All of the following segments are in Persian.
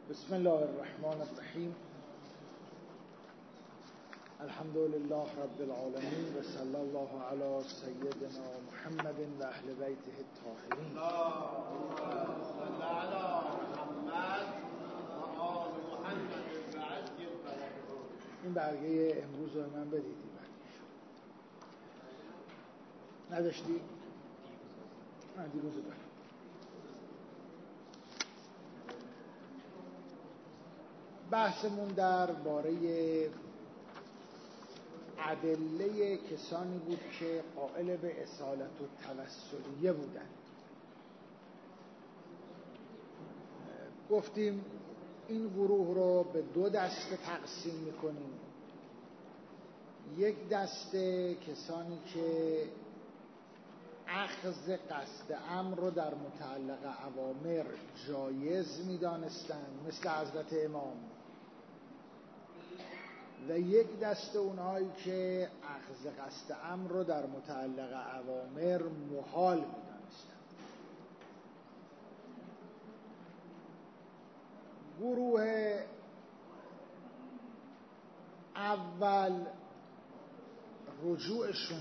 بسم الله الرحمن الرحیم. الحمد لله رب العالمین و صلی الله علی سیدنا محمد و اهل بیته الطاهرین. اللهم صل علی محمد و آل محمد و عجل فرجهم. این برگه امروز رو من بدید. نداشتی؟ من دیروز دارم. بحثمون در باره ادله کسانی بود که قائل به اصالت و توسلیه بودند. گفتیم این گروه رو به دو دسته تقسیم میکنیم. یک دسته کسانی که اخذ قصد امر رو در متعلق اوامر جایز می‌دانستند مثل حضرت امام، و یک دسته اونهایی که اخذ قصد امر رو در متعلق اوامر محال می‌دانستند. گروه اول رجوعشون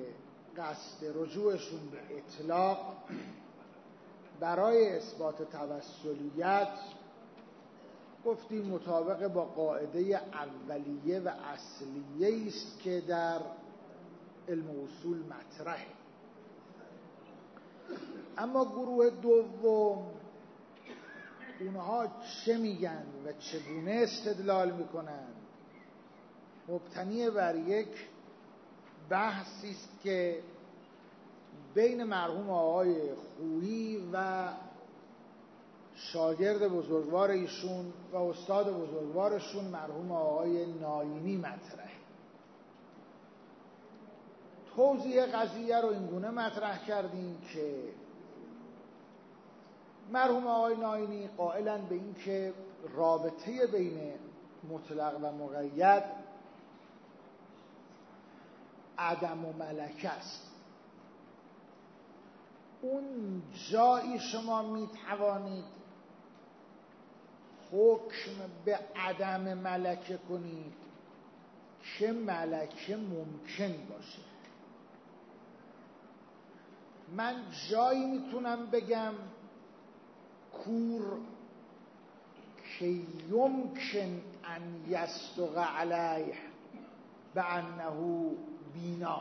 به اطلاق برای اثبات توسلیت گفتیم مطابق با قاعده اولیه و اصلیه است که در علم اصول مطرحه. اما گروه دوم اونها چه میگن و چگونه استدلال میکنن مبتنی بر یک بحثی است که بین مرحوم آقای خویی و شاگرد بزرگوار ایشون و استاد بزرگوارشون مرحوم آقای ناینی مطرحه. توضیح قضیه رو اینگونه مطرح کردیم که مرحوم آقای ناینی قائلن به این که رابطه بین مطلق و مقید عدم و ملکه است. اون جایی شما می توانید حکم به عدم ملکه کنید که ملکه ممکن باشه. من جایی میتونم بگم کور که یمکن ان یصدق علیه به انه بینا،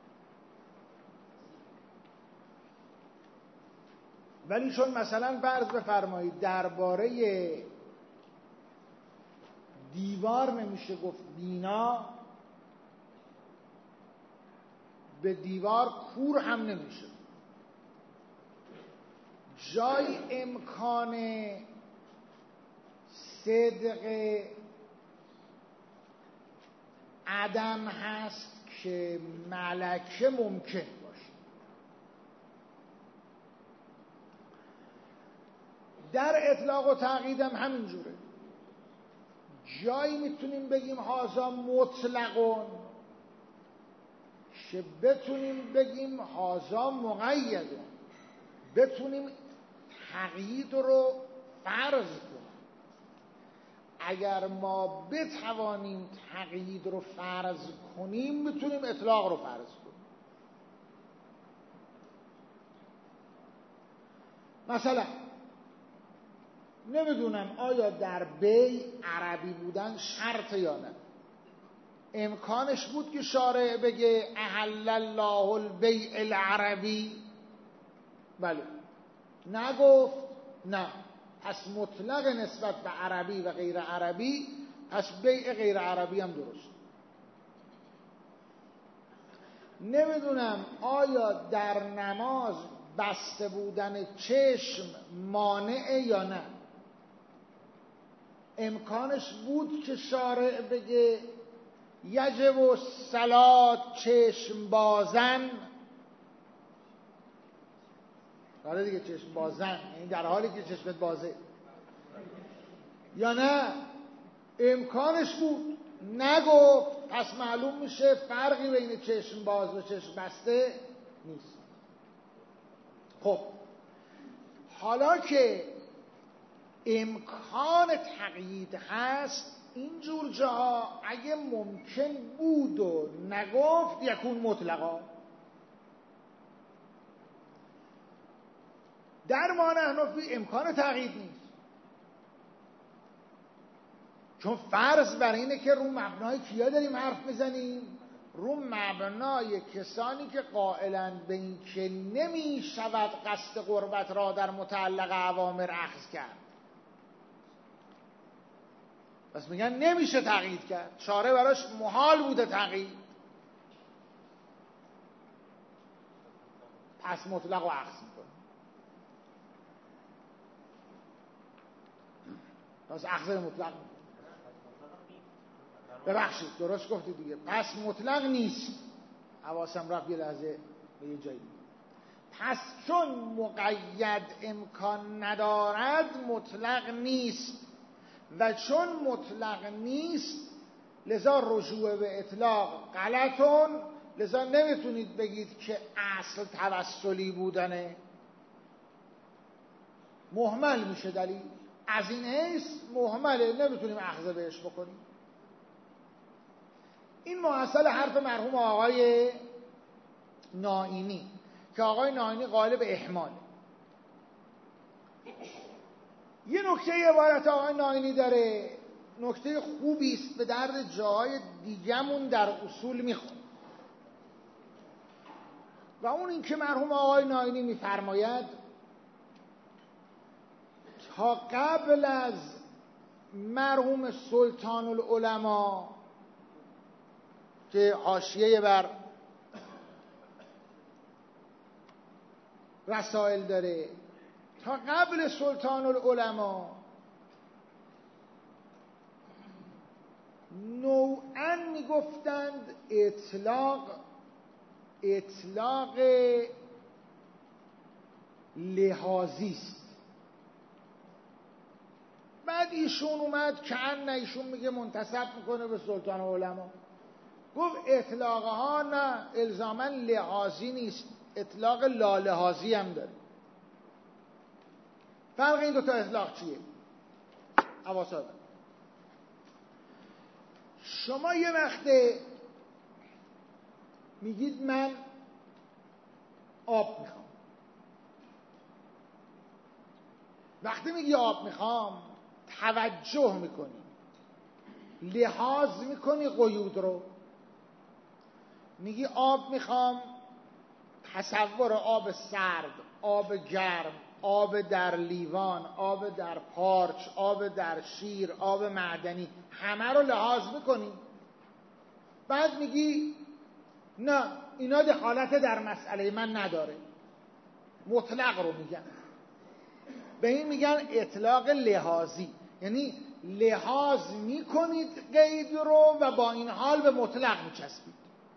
ولی چون مثلا فرض بفرمایید درباره دیوار نمیشه گفت بینا، به دیوار کور هم نمیشه. جای امکان صدق عدم هست که ملکه ممکن باشه. در اطلاق و تعقید هم همینجوره. جایی میتونیم بگیم هازا مطلقون که بتونیم بگیم هازا مقیدون، بتونیم تقیید رو فرض کنیم. اگر ما بتوانیم تقیید رو فرض کنیم میتونیم اطلاق رو فرض کنیم. مثلا نمیدونم آیا در بیع عربی بودن شرط یا نه. امکانش بود که شارع بگه احل الله البیع العربی؟ بله. نگفت؟ نه. پس مطلق نسبت به عربی و غیر عربی، پس بیع غیر عربی هم درست. نمیدونم آیا در نماز بسته بودن چشم مانعه یا نه. امکانش بود که شارع بگه یجب الصلاة چشم بازن؟ حالا دیگه چشم بازن یعنی در حالی که چشمت بازه، یا نه امکانش بود نگفت، پس معلوم میشه فرقی بین چشم باز و چشم بسته نیست. خب حالا که امکان تقیید هست، اینجور جاها اگه ممکن بود و نگفت یکون مطلقا. در ما نحن فی امکان تقیید نیست، چون فرض بر اینه که رو مبنای کیا داریم حرف میزنیم؟ رو مبنای کسانی که قائلند به این که نمی شود قصد قربت را در متعلق اوامر اخذ کرد. پس میگن نمیشه تقیید کرد، شارع براش محال بوده تقیید، پس مطلق و اخذ میکنه. پس اخذ مطلق، ببخشید درست گفتی دیگه، پس مطلق نیست. حواسم رفت یه لحظه به یه جایی. پس چون مقید امکان ندارد مطلق نیست، و چون مطلق نیست لذا رجوع به اطلاق غلطون، لذا نمیتونید بگید که اصل توسلی بودنه، مهمل میشه دلیل، از این حیث مهمله، نمیتونیم اخذ بهش بکنیم. این محصل حرف مرحوم آقای نائینی که آقای نائینی قائل به احماله. یه نکته عبارت آقای نائینی داره، نکته خوبی است، به درد جاهای دیگمون در اصول میخوره، و اون این که مرحوم آقای نائینی میفرماید تا قبل از مرحوم سلطان العلماء که حاشیه بر رسائل داره، تا قبل سلطان العلماء نوعاً میگفتند اطلاق لحاظی است. بعد ایشون اومد که ایشون میگه منتسب میکنه به سلطان العلماء، گفت اطلاق ها نه الزاماً لحاظی نیست، اطلاق لالحاظی هم داره. فرق این دوتا اطلاق چیه؟ حواسا داره. شما یه وقته میگید من آب میخوام، وقتی میگی آب میخوام توجه میکنی، لحاظ میکنی قیود رو، میگی آب میخوام، تصور آب سرد، آب گرم، آب در لیوان، آب در پارچ، آب در شیر، آب معدنی، همه رو لحاظ میکنی. بعد میگی نه اینا دخالت در مسئله من نداره، مطلق رو میگن. به این میگن اطلاق لحاظی، یعنی لحاظ میکنید قید رو و با این حال به مطلق میچسبید.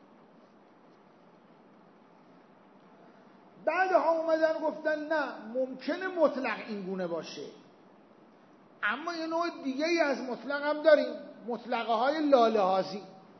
بعدها اومدن گفتن نه ممکنه مطلق این گونه باشه، اما یه نوع دیگه ای از مطلق هم داریم، مطلقه های لالحاظی.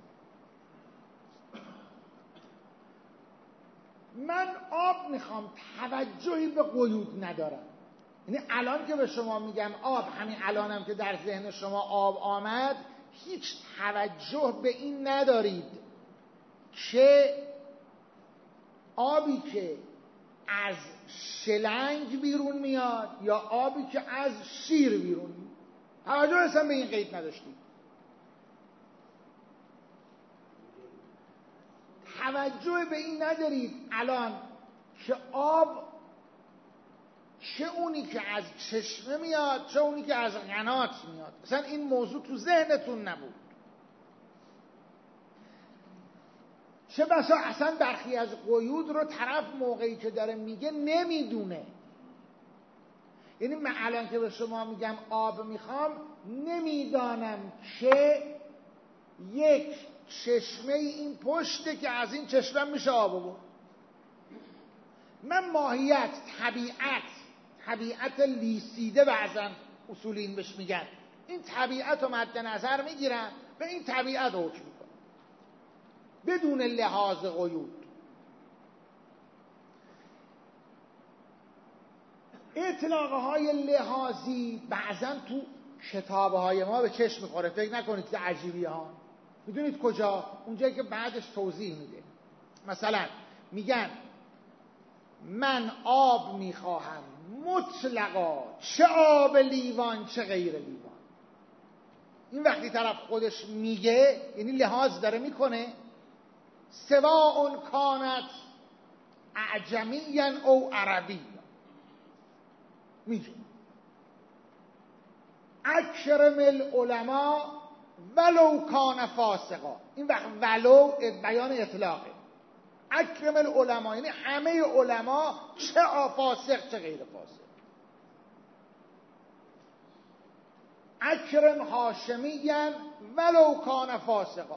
من آب میخوام، توجهی به قیود ندارم، یعنی الان که به شما میگم آب، همین الانم که در ذهن شما آب آمد، هیچ توجه به این ندارید که آبی که از شلنگ بیرون میاد یا آبی که از شیر بیرون میاد، توجه اصلا به این قید نداشتید. توجه به این ندارید الان که آب چه اونی که از چشمه میاد چه اونی که از قنات میاد، اصلا این موضوع تو ذهنتون نبود. چه بسا اصلا برخی از قیود رو طرف موقعی که داره میگه نمیدونه. یعنی من الان که به شما میگم آب میخوام، نمیدانم که یک چشمه این پشته که از این چشمه میشه آب برد. من ماهیت، طبیعت لیسیده بعضا اصولین بهش میگن، این طبیعت رو مد نظر میگیرن و این طبیعت رو حکم میکنن بدون لحاظ قیود. اطلاقه های لحاظی بعضا تو کتابه های ما به چشم میخوره. فکر نکنید که عجیبی ها. میدونید کجا؟ اونجایی که بعدش توضیح میده. مثلا میگن من آب میخواهم مطلقا، چه آب لیوان چه غیر لیوان. این وقتی طرف خودش میگه یعنی لحاظ داره میکنه. سواء کانت اعجمیا او عربی، میگه اکرم العلماء ولو کان فاسقا. این وقت ولو بیان اطلاقه. اکرم العلماء یعنی همه علما، چه فاسق چه غیر فاسق. اکرم هاشمیا ولو کان فاسقا،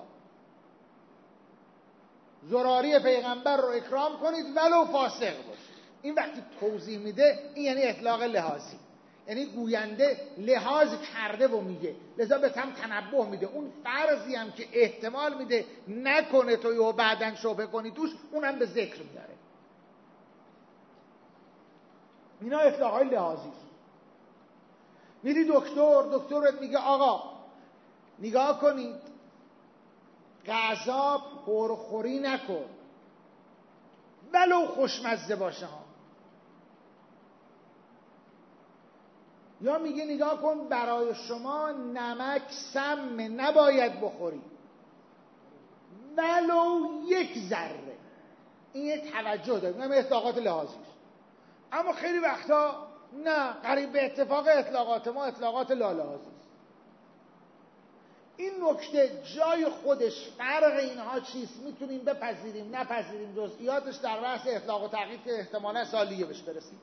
زراری پیغمبر رو اکرام کنید ولو فاسق باشه. این وقتی توضیح میده این یعنی اطلاق لحاظی، یعنی گوینده لحاظ کرده و میگه، لذا به هم تنبه میده. اون فرضی هم که احتمال میده نکنه تو یا بعدن شبهه کنی توش، اونم به ذکر میاره. اینا اطلاق های لحاظی. میری دکترت میگه آقا نگاه کنید غذا پرخوری نکن ولو خوشمزه باشه ها. یا میگه نگاه کن برای شما نمک سم نباید بخوری ولو یک ذره. این یه توجه داره. این اطلاقات لحاظی است. اما خیلی وقتا نه، قریب به اتفاق اطلاقات ما اطلاقات لالحاظی است. این نکته جای خودش، فرق اینها چیست میتونیم بپذیریم نپذیریم، جزئیاتش در بحث اطلاق و تقیید که احتمالا سال دیگه بهش برسیم.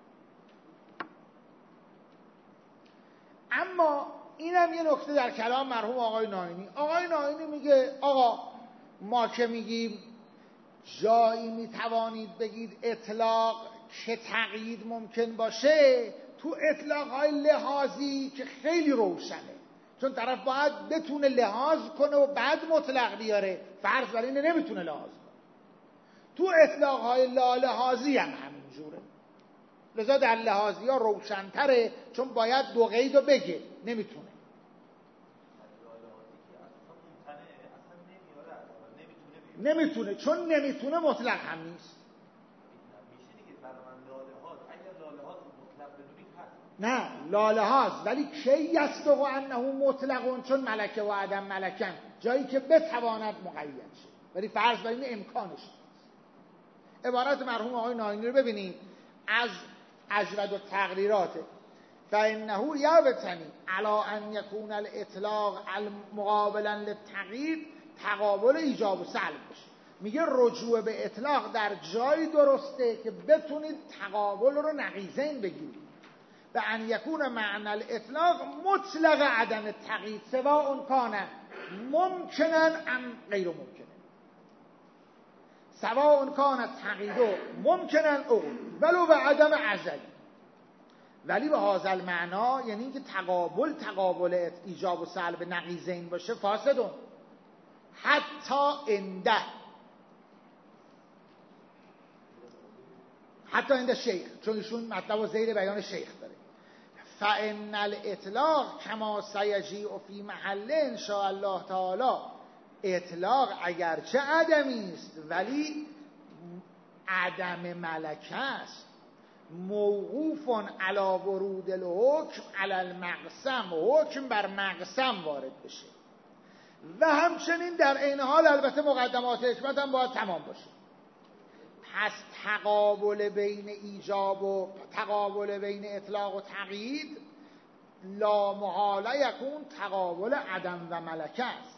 اما اینم یه نکته در کلام مرحوم آقای ناینی. آقای ناینی میگه آقا ما که میگیم جایی میتوانید بگید اطلاق که تقیید ممکن باشه، تو اطلاق های لحاظی که خیلی روشنه، چون طرف باید بتونه لحاظ کنه و بعد مطلق بیاره. فرض بر اینه نمیتونه لحاظ کنه. تو اطلاق های لالحاظی هم همینجوره. لذا در لحاظی ها روشن‌تره، چون باید دو قیدو بگه، نمیتونه. نمیتونه چون نمیتونه مطلق هم نیست. نه لالحاظ، ولی کی یصدق انه مطلقون، چون ملکه و عدم ملکن، جایی که بتواند مقید شه، ولی فرض بر این امکانش نیست. عبارت مرحوم آقای ناینی رو ببینید از اجود و تقریراته. فانه یبتنی علی ان یکون الاطلاق مقابلا للتقیید تقابل ایجاب و سلب باشه. میگه رجوع به اطلاق در جایی درسته که بتونید تقابل رو نقیضین بگیرید. و ان یکون معنی الاطلاق مطلق عدم تقیید سواء کان ممکنا ام غیر ممکن، سواء کان تقیید ممکنا او ولو به عدم ازلی. ولی به هذا المعنی یعنی اینکه تقابل ایجاب و سلب نقیضین باشه فاسدون حتی عند شیخ، چون ایشون مطلب و زیر بیان شیخ داره. فان الاطلاق کما سیجیء فی محل ان شاء الله تعالی، اطلاق اگرچه عدمی است ولی عدم ملکه است، موقوف علی ورود الحکم علی المقسم، حکم بر مقسم وارد بشه و همچنین در عین حال البته مقدمات حکمت هم باید تمام باشه. پس تقابل بین اطلاق و تقیید لا محاله یکون تقابل عدم و ملکه است.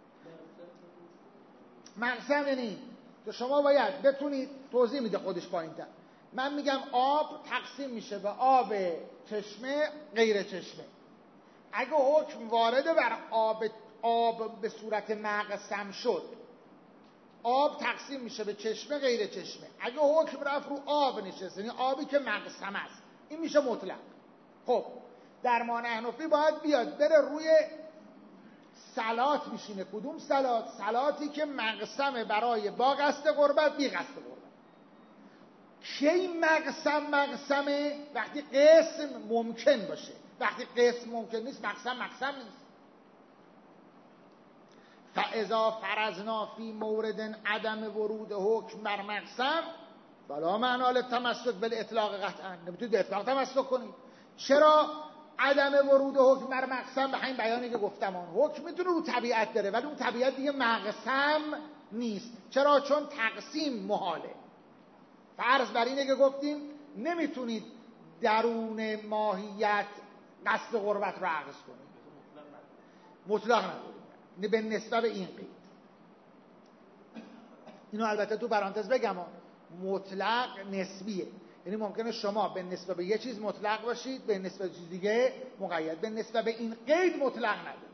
مقسم یعنی که شما باید بتونید، توضیح میده خودش پایین‌تر. من میگم آب تقسیم میشه به آب چشمه غیر چشمه. اگه حکم وارد بر آب به صورت مقسم شد، آب تقسیم میشه به چشمه غیر چشمه. اگه حکم رفت رو آب نشست، یعنی آبی که مقسم است، این میشه مطلق. خب در ما حنفی باید بیاد بره روی صلات میشینه. کدوم صلات؟ صلاتی که مقسم برای با قصد قربت، بی قصد قربت. کی مقسمه؟ وقتی قسم ممکن باشه. وقتی قسم ممکن نیست مقسم نیست. فاذا فرضنا فی مورد عدم ورود حکم بر مقسم فلا معنا للتمسک بالاطلاق قطعا. نمیتونید به اطلاق تمسک کنید. چرا؟ عدم ورود حکم بر مقسم به همین بیانی که گفتم، آن حکم میتونه رو طبیعت بره ولی اون طبیعت دیگه مقسم نیست. چرا؟ چون تقسیم محاله. فرض بر اینه که گفتیم نمیتونید درون ماهیت قصد قربت رو عکس کنید، مطلق ندارید به نسبت این قید. اینو البته تو پرانتز بگم مطلق نسبیه، یعنی ممکنه شما به نسبت به یه چیز مطلق باشید، به نسبت به چیز دیگه مقید. به نسبت به این قید مطلق ندارید.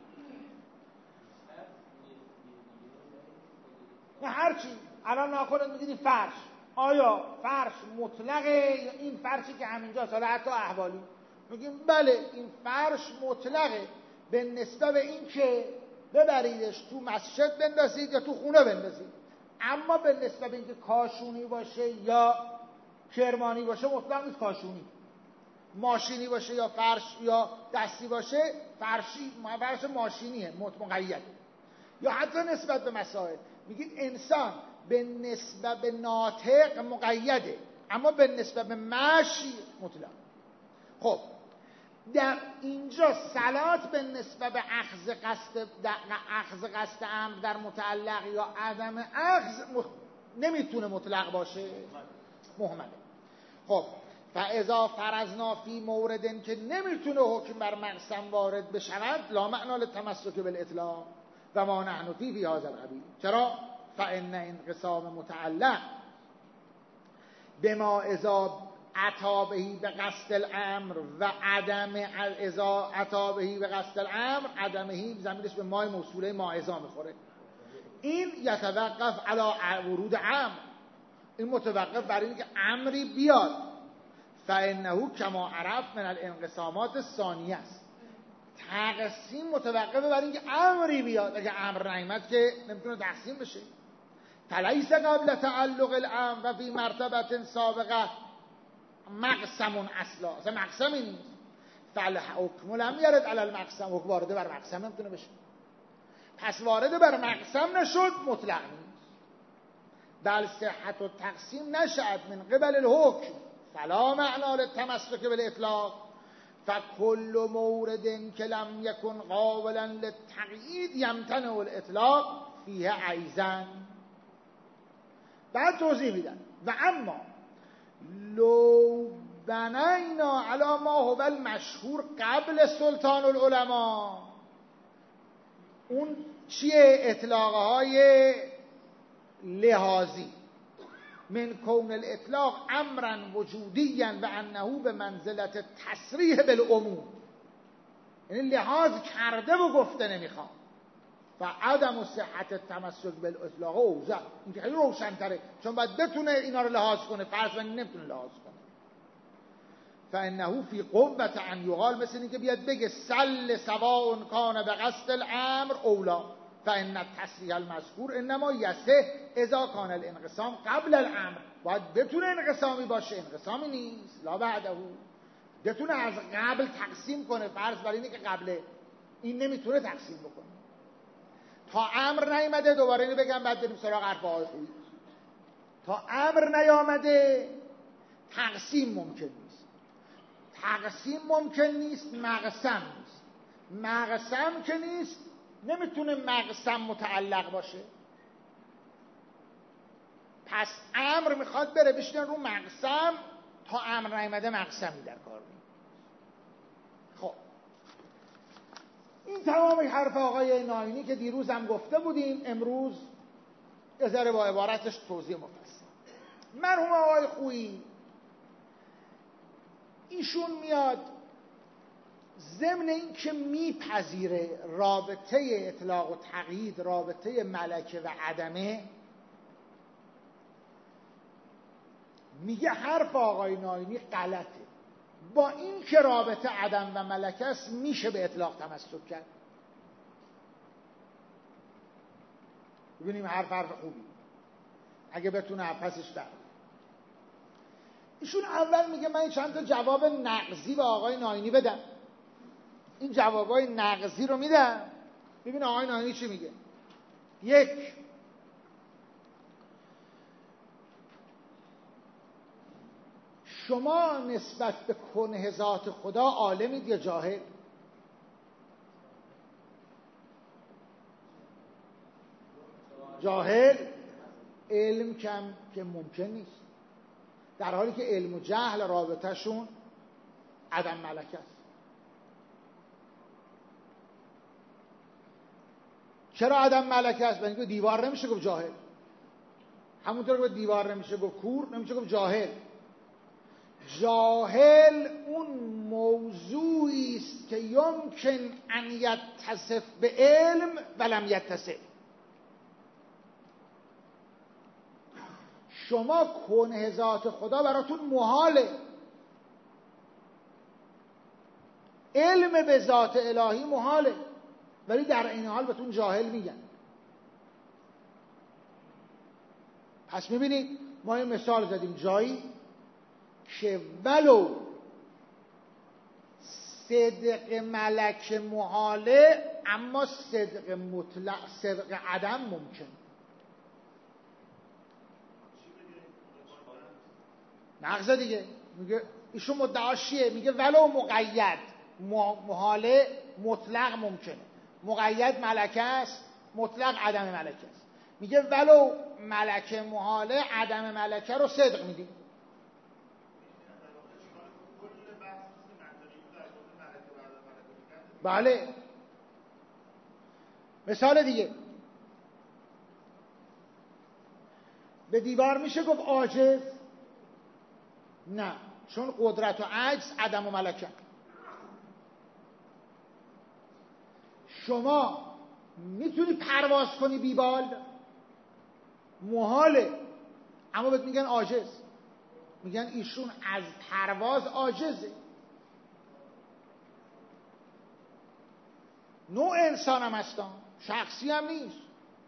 هر چی الان ناخودت میگید فرش، آیا فرش مطلقه یا این فرشی که همینجاست، حالا حتی احوالی میگیم بله این فرش مطلقه به نسبت به این که ببریدش تو مسجد بندازید یا تو خونه بندازید، اما به نسبت به این که کاشونی باشه یا کرمانی باشه مطلق نیست. کاشونی، ماشینی باشه یا فرش یا دستی باشه فرش ماشینیه مقید. یا حتی نسبت به مسائل میگید انسان به نسبت به ناطق مقیده اما به نسبت به مشی مطلق. خب در اینجا صلات به نسبت به اخذ قصد امر در متعلق یا عدم اخذ نمیتونه مطلق باشه، محمله. خب فاذا فرضنا فی موردن که نمیتونه حکم بر مقسم وارد بشود لا معنا للتمسک بالاطلاق و ما نحن فی هذا القبیل. چرا؟ فان انقسام متعلق بما اذا عطا بهی به قصد الامر و عدم اذا عطا بهی به قصد الامر عدمهی زمینش به مای موصوله ما اذا میخوره. این یتوقف علی ورود امر، این متوقف بر این که امری بیاد. فانه کما عرف من الانقسامات الثانیه است. تقسیم متوقف بر این که امری بیاد، اگه امر نیامد که نمیتونه تقسیم بشه. فلیس قبل تعلق الامر و فی مرتبه سابقه مقسم اصلا مقسمی نیست. فالحکم لم یرد علی المقسم، حکم وارد بر مقسم نمیتونه بشه. پس وارد بر مقسم نشد مطلق نیست. بل صحت و تقسیم نشد من قبل الحکم فلا معنا للتمسک بالاطلاق فکل مورد که لم یکن قابلا للتقیید یمتنع الاطلاق فیه ایضا. بعد توضیح میدن و اما لو بنینا علی ما هو المشهور قبل سلطان العلماء. اون چیه؟ اطلاقه های لحاظی من کون الاطلاق امرا وجودیا و انه به منزلت تصریح بالعموم، یعنی لحاظ کرده و گفته نمیخوام. و عدم صحت تمسک بالاطلاق اوضح، این که خیلی روشن‌تره چون باید بتونه اینا رو لحاظ کنه، فرض کنید نمیتونه لحاظ کنه. فانه فی قوة ان یقال، مثل این که بیاد بگه سل سواء کان به قصد الامر اولا فان التصریح المذکور انما یصح اذا کان الانقسام قبل الامر. باید بتونه انقسامی باشه، انقسامی نیست لا بعده، بتونه از قبل تقسیم کنه. فرض بر اینه که قبل این نمیتونه تقسیم بکنه تا امر نیامده. دوباره اینو بگم بعد بریم سراغ حرف آقای خویی. تا امر نیامده تقسیم ممکن نیست. تقسیم ممکن نیست، مقسم نیست. مقسم که نیست نمیتونه مقسم متعلق باشه. پس امر میخواد بره بشینه رو مقسم، تا امر نیامده مقسمی در کار نیست. خب این تمام حرف آقای ناینی که دیروز هم گفته بودیم، امروز یه ذره با عبارتش توضیح مفصل. مرحوم آقای خویی ایشون میاد ضمن این که میپذیره رابطه اطلاق و تقیید رابطه ملکه و عدمه، میگه حرف آقای ناینی غلطه. با این که رابطه عدم و ملکه است میشه به اطلاق تمسک کرد. ببینیم حرف خوبی اگه بتونه پسش بر. ایشون اول میگه من چند تا جواب نقضی به آقای ناینی بدم. این جوابای نقضی رو میدم، ببین آقای ناینی چی میگه. یک، شما نسبت به کنه ذات خدا عالمید یا جاهل؟ جاهل. علم کم که ممکن نیست، در حالی که علم و جهل رابطهشون عدم ملکه است. چرا عدم ملکه است؟ برای اینکه دیوار نمیشه گفت جاهل، همونطور که دیوار نمیشه گفت کور، نمیشه گفت جاهل. جاهل اون موضوعی است که یمکن ان یتصف به علم ولم یتصف. شما کنه ذات خدا براتون محاله، علم به ذات الهی محاله، ولی در این حال بهتون جاهل میگن. پس میبینید ما این مثال زدیم جایی که ولو صدق ملک محاله اما صدق مطلق، صدق عدم ممکن. نقض دیگه میگه ایشون مدعاش چیه؟ میگه ولو مقید محاله مطلق ممکنه، مقید ملکه است، مطلق عدم ملکه است. میگه ولو ملکه محاله عدم ملکه رو صدق میدیم. بله. مثال دیگه، به دیوار میشه گفت عاجز؟ نه، چون قدرت و عجز عدم و ملکه. شما میتونی پرواز کنی بیبال؟ محاله، اما بهت میگن عاجز، میگن ایشون از پرواز عاجزه. نوع انسان هم هستن، شخصی هم نیست.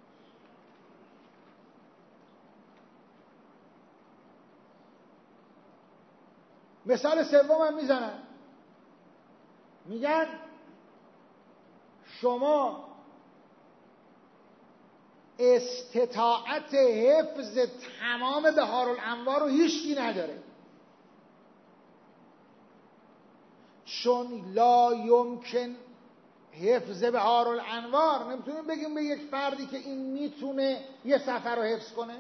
مثال سوم هم میزنن، میگن شما استطاعت حفظ تمام بهارالانوار رو هیچکی نداره، چون لا یمکن حفظ بهارالانوار. نمیتونیم بگیم به یک فردی که این میتونه یه سفر رو حفظ کنه.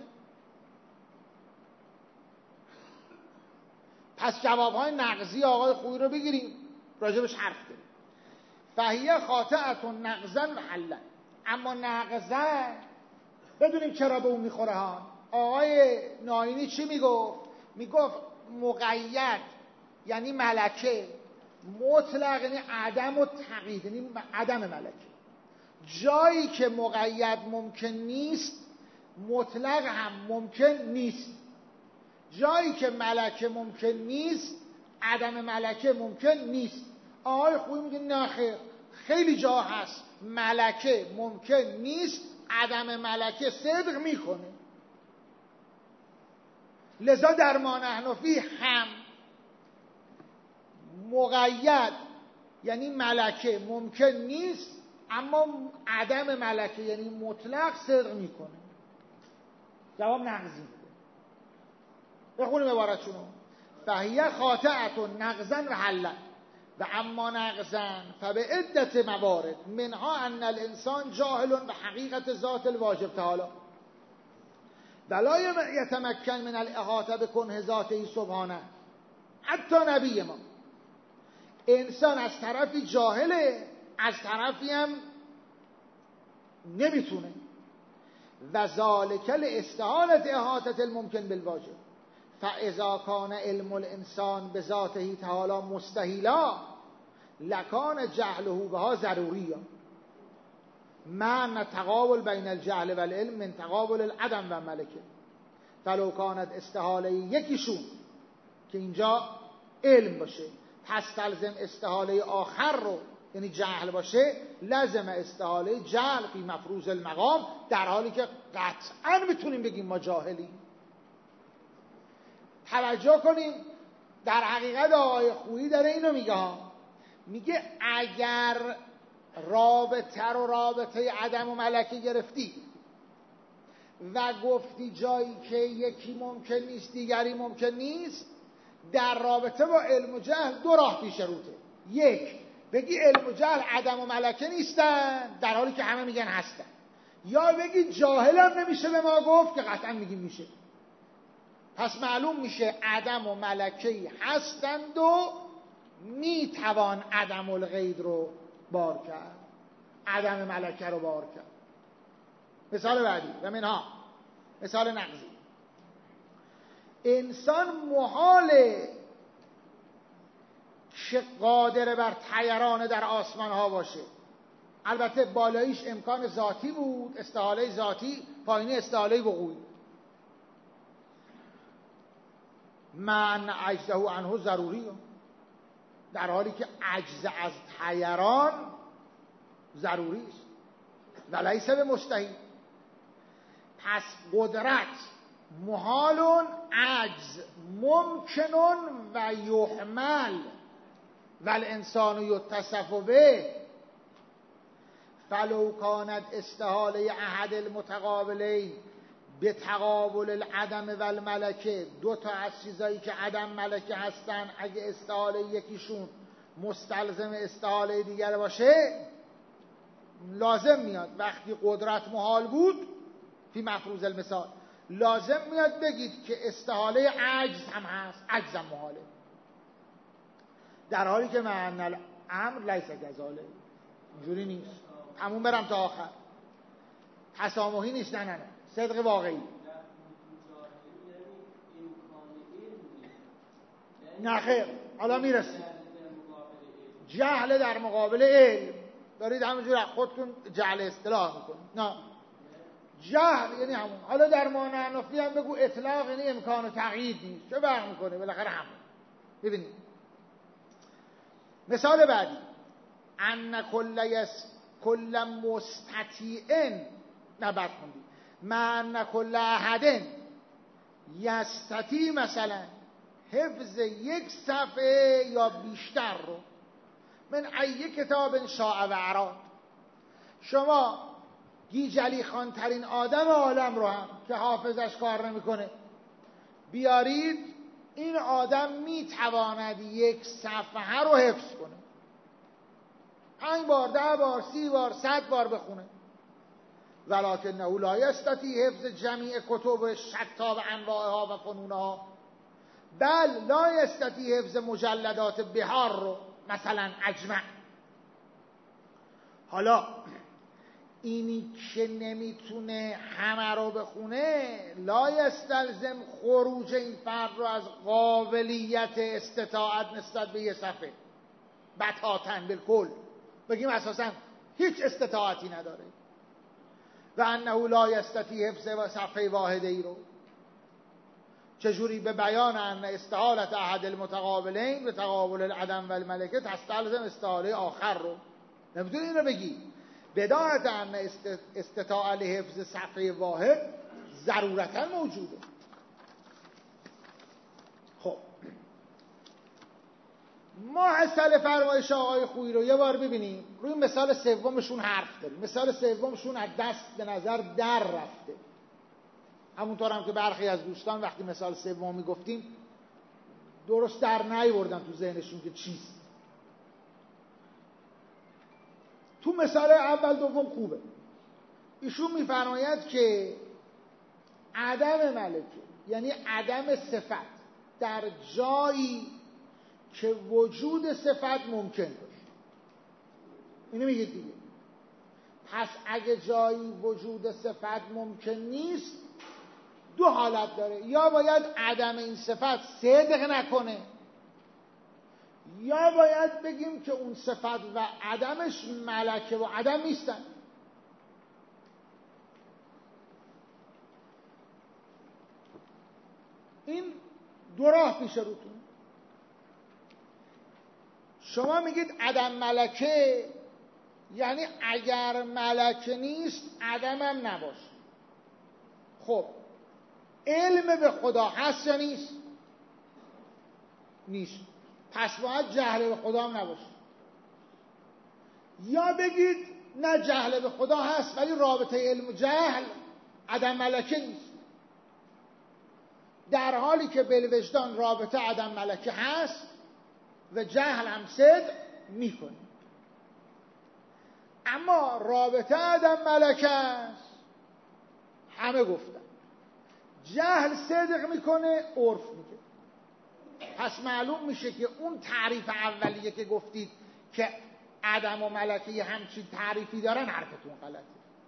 پس جوابهای نقضی آقای خویی رو بگیریم، راجبش حرف کنیم. فهیه خاطئتون نقضن و حلن. اما نقضن بدونیم چرا به اون میخوره ها. آقای ناینی چی میگفت؟ میگفت مقید یعنی ملکه، مطلق یعنی عدم و تقیید یعنی عدم ملکه. جایی که مقید ممکن نیست مطلق هم ممکن نیست، جایی که ملکه ممکن نیست عدم ملکه ممکن نیست. آقای خویی میگه نه خیر، خیلی جا هست ملکه ممکن نیست، عدم ملکه صدق میکنه. لذا در ما نحن فیه هم مقید یعنی ملکه ممکن نیست، اما عدم ملکه یعنی مطلق صدق میکنه. جواب نقضی میده. بخونیم عبارتشونو. فهیه خاطئتون نقضن و حلن و اما نقضن فبه عدت موارد منها ان الانسان جاهل به حقیقت ذات الواجب تعالی ولا یتمکن من الاحاطه بکنه ذاته سبحانه. حتی نبی ما انسان از طرفی جاهله، از طرفی هم نمیتونه. و ذالک لاستحالة احاطه الممکن بالواجب فاذا کان علم الانسان بذاته تعالی مستحیلا لکان جهله بها ضروریا. معنی تقابل بین الجهل و العلم من تقابل العدم و ملکه. فلو کانت استحاله یکیشون که اینجا علم باشه پس تلزم استحاله آخر رو یعنی جهل باشه، لازم استحاله جهل فی مفروض المقام، در حالی که قطعا میتونیم بگیم ما جاهلیم. توجه کنیم در حقیقت آقای خویی داره اینو میگه ها، میگه اگر رابطه عدم و ملکه گرفتی و گفتی جایی که یکی ممکن نیست دیگری ممکن نیست، در رابطه با علم و جهل دو راه پیش روته. یک، بگی علم و جهل عدم و ملکه نیستن در حالی که همه میگن هستن، یا بگی جاهلم نمیشه به ما گفت که قطعا میگیم میشه. پس معلوم میشه عدم و ملکه هستند و میتوان عدم الغید رو بار کرد، عدم ملکه رو بار کرد. مثال بعدی و منها مثال نقضی. انسان محاله که قادر بر طیران در آسمان ها باشه. البته بالاییش امکان ذاتی بود، استحاله ذاتی، پایینی استحاله وقوعی. من عجزه عنه ضروری، در حالی که عجز از طیران ضروری است و لیس به مستحیل. پس قدرت محال، عجز ممکن و یحمل و الانسان یتصف به. فلو کانت استحاله احد المتقابلین به تقابل العدم و الملکه، دو تا از چیزایی که عدم ملکه هستن اگه استحاله یکیشون مستلزم استحاله دیگر باشه، لازم میاد وقتی قدرت محال بود فی مفروض المثال، لازم میاد بگید که استحاله عجز هم هست، عجزم محاله، در حالی که معنی الامر لیس کذالک، اینجوری نیست. همون برم تا آخر، تسامحی نیست، نه صدق واقعی. نه خیر، حالا میرسیم. جهل در مقابل علم، دارید همونجور خودتون جهل اصطلاح میکنید. نه، جهل یعنی همون. حالا در معنی حنفی هم بگو اطلاق یعنی امکان تقیید نیست، چه فرق میکنه؟ بالاخره همون. ببینید مثال بعدی، ان کل مستطیع نبرد خوندی من کل احد یستطیع مثلا حفظ یک صفحه یا بیشتر رو من ای کتاب شاء و اراد. شما گیجلی خان ترین آدم عالم رو هم که حافظش کار نمیکنه بیارید، این آدم میتواند یک صفحه رو حفظ کنه، 5 بار 10 بار 30 بار 100 بار بخونه. ولکنه لا یستطیع حفظ جمیع کتب شتا و انواعها و فنونها، بل لا یستطیع حفظ مجلدات بحار رو مثلا اجمع. حالا اینی که نمیتونه همه رو بخونه لا یستلزم خروج این فرد رو از قابلیت استطاعت نسبت به یه صفحه بتاتن بالکل، بگیم اساسا هیچ استطاعتی نداره. و انه لا یستطیع حفظ و صفحه واحده ای رو چجوری؟ به بیان ان استحالت احد المتقابلین به تقابل العدم و الملکه تستلزم استحاله آخر رو. نمیتونی این رو بگی بداهت ان استطاعت حفظ صفحه واحد ضرورتا موجوده. خب ما حاصل فرمایش آقای خویی رو یه بار ببینیم. روی مثال سومشون حرف داریم. مثال سومشون از دست به نظر در رفته، همونطور هم که برخی از دوستان وقتی مثال سوم میگفتیم درست در نیاوردن تو ذهنشون که چیست. تو مثال اول دوم خوبه. ایشون میفرماید که عدم ملکه یعنی عدم صفت در جایی که وجود صفت ممکن باشه. اینو میگید دیگه. پس اگه جایی وجود صفت ممکن نیست، دو حالت داره، یا باید عدم این صفت صدق نکنه، یا باید بگیم که اون صفت و عدمش ملکه و عدم نیستن. این دو راه پیش روتون. شما میگید عدم ملکه یعنی اگر ملکه نیست عدمم نباشه. خب علم به خدا هست یا نیست؟ نیست، پس باید جهل به خدا هم نباشه. یا بگید نه جهل به خدا هست ولی رابطه علم و جهل عدم ملکه نیست، در حالی که بالوجدان رابطه عدم ملکه هست و جهل هم صدق میکنه. اما رابطه عدم ملکه است، همه گفتن. جهل صدق میکنه، عرف میگه. پس معلوم میشه که اون تعریف اولیه که گفتید که عدم و ملکه همچین تعریفی دارن حرفتون غلطه.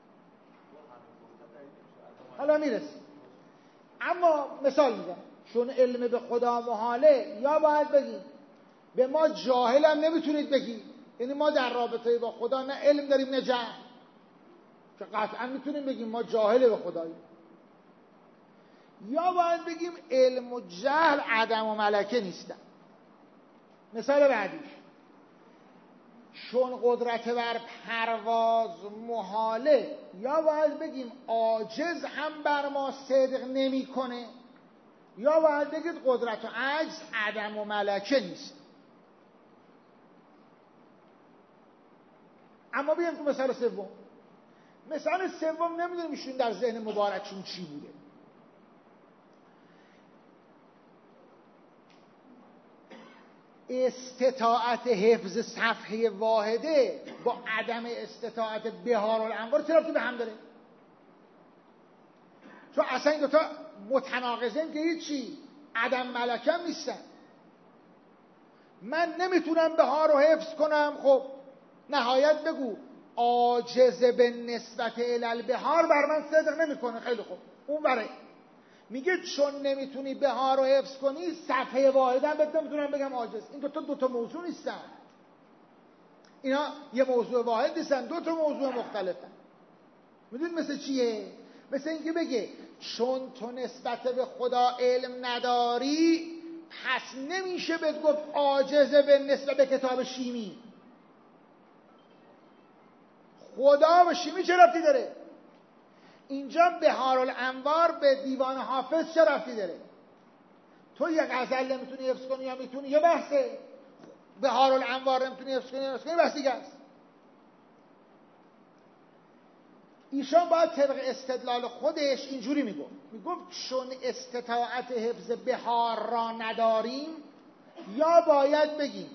حالا میرسیم. اما مثال میزنم، چون علم به خدا محاله، یا باید بگیم به ما جاهل هم نمیتونید بگید، یعنی ما در رابطه با خدا نه علم داریم نه جهل، که قطعا میتونیم بگیم ما جاهل به خداییم. یا باید بگیم علم و جهل عدم و ملکه نیستن. مثال بعدیش، چون قدرت بر پرواز محاله، یا باید بگیم عاجز هم بر ما صدق نمیکنه، یا باید بگید قدرت و عجز عدم و ملکه نیست. اما بیایم تو مثال سوم. مثال سوم نمیدونیم ایشون در ذهن مبارکشون چی بوده. استطاعت حفظ صفحه واحده با عدم استطاعت بهارالانوار چه ربطی به هم داره؟ چون اصلا این دوتا متناقضن که هیچی، عدم ملکه هم نیستن. من نمیتونم بهار رو حفظ کنم، خب نهایت بگو عاجز به نسبت الالبهار بر من صدق نمیکنه. خیلی خوب، اون بره میگه چون نمیتونی بهار رو حفظ کنی صفحه واحدم بهت نمیتونم بگم عاجز. این دوتا موضوع نیستن، اینا یه موضوع واحد نیستن، دوتا موضوع مختلفن. میدونی مثل چیه؟ مثل اینکه بگه چون تو نسبت به خدا علم نداری پس نمیشه بهت گفت عاجز به نسبت به کتاب شیمی. خدا به شیمی چه ربطی داره؟ اینجا بهارالانوار به دیوان حافظ چه ربطی داره؟ تو یه غزل نمیتونی حفظ کنی یا میتونی، یه بحثه. بهارالانوار نمیتونی حفظ کنی یا حفظ کنی، بحث دیگه است. ایشان باید طبق استدلال خودش اینجوری میگفت چون استطاعت حفظ بهار را نداریم، یا باید بگیم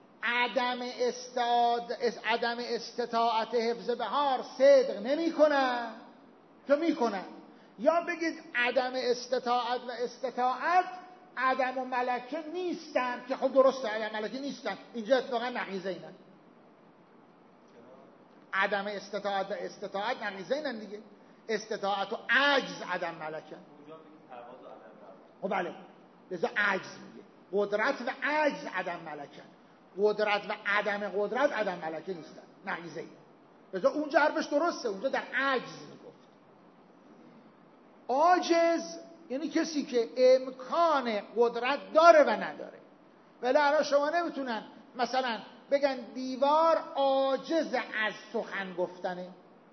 عدم استطاعت حفظ بهار صدق نمی کنن که می کنن، یا بگید عدم استطاعت و استطاعت عدم و ملکه نیستن، که خب درسته عدم ملکه نیستن، اینجا اتفاقا نقیضه اینن. عدم استطاعت و استطاعت نقیضه اینن دیگه، استطاعت و عجز عدم ملکه. خب بله، لذا عجز میگه، قدرت و عجز عدم ملکه، قدرت و عدم قدرت عدم ملکه نیستن، نقیضه این. لذا اونجا حرفش درسته، اونجا در عجز میگفت. عاجز یعنی کسی که امکان قدرت داره و نداره. ولی الان شما نمیتونن مثلا بگن دیوار عاجز از سخن گفتنه،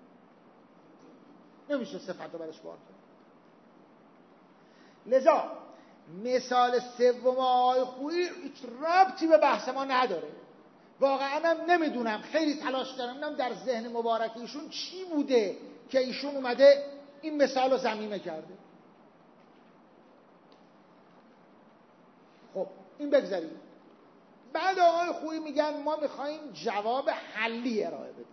نمیشه صفت رو برش بار کنه. لذا مثال سوم آقای خویی هیچ ربطی به بحث ما نداره. واقعا هم نمیدونم، خیلی تلاش کردم در ذهن مبارک ایشون چی بوده که ایشون اومده این مثال رو ضمیمه کرده. خب این بگذاریم. بعد آقای خویی میگن ما میخواییم جواب حلی ارائه بدیم.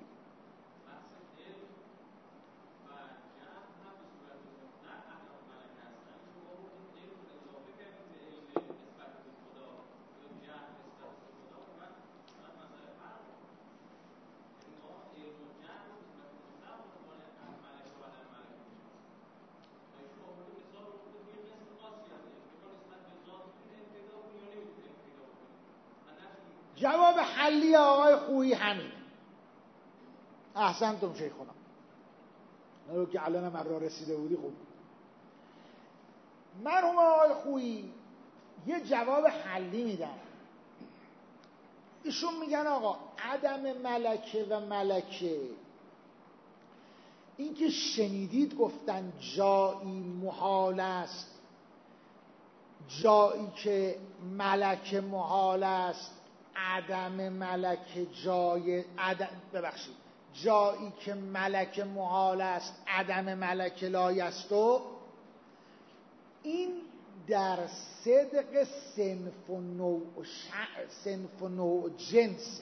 جواب حلی آقای خویی همین. احسنتم شیخونا، نرو که الان من را رسیده بودی. خوب، مرحوم آقای خویی یه جواب حلی میدن. ایشون میگن آقا عدم ملکه و ملکه، این که شنیدید گفتن جایی محال است جایی که ملک محال است عدم ملک جایی که ملک محال است عدم ملک لایستو، این در صدق صنف و نوع جنسه.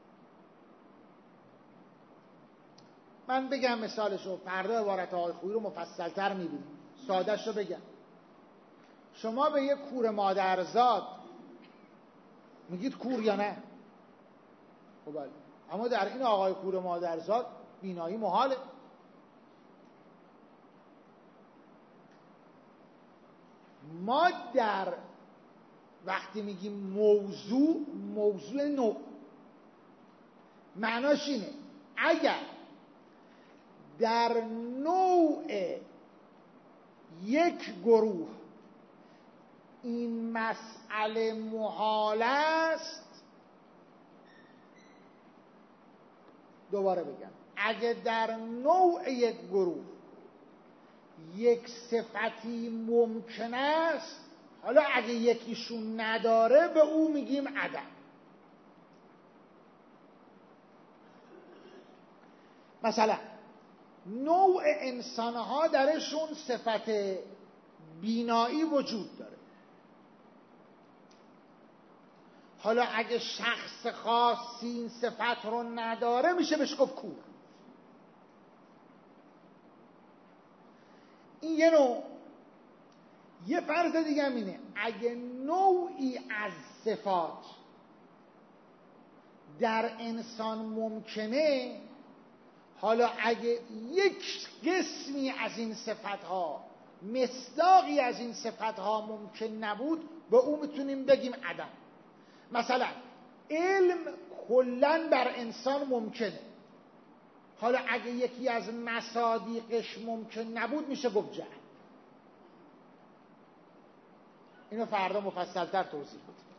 من بگم مثالشو، فردا عبارت آقای خویی رو مفصلتر میبینیم، سادهش رو بگم. شما به یک کور مادرزاد میگید کور یا نه؟ خب بله، اما در این آقای کور مادرزاد بینایی محاله. ما در وقتی میگیم موضوع نوع، معناش اینه اگر در نوع یک گروه این مسئله محال است، دوباره بگم، اگه در نوع یک گروه یک صفتی ممکن است، حالا اگه یکیشون نداره به او میگیم عدم. مثلا نوع انسانها درشون صفت بینایی وجود داره، حالا اگه شخص خاصی این صفت رو نداره میشه بهش گفت کور. این یه نوع. یه فرض دیگه هم اینه اگه نوعی از صفات در انسان ممکنه، حالا اگه یک قسمی از این صفتها، مصداقی از این صفتها ممکن نبود، به اون میتونیم بگیم عدم. مثلا علم کلاً بر انسان ممکنه، حالا اگه یکی از مصادیقش ممکن نبود میشه گفت جهل. اینو فردا مفصلتر توضیح بدیم.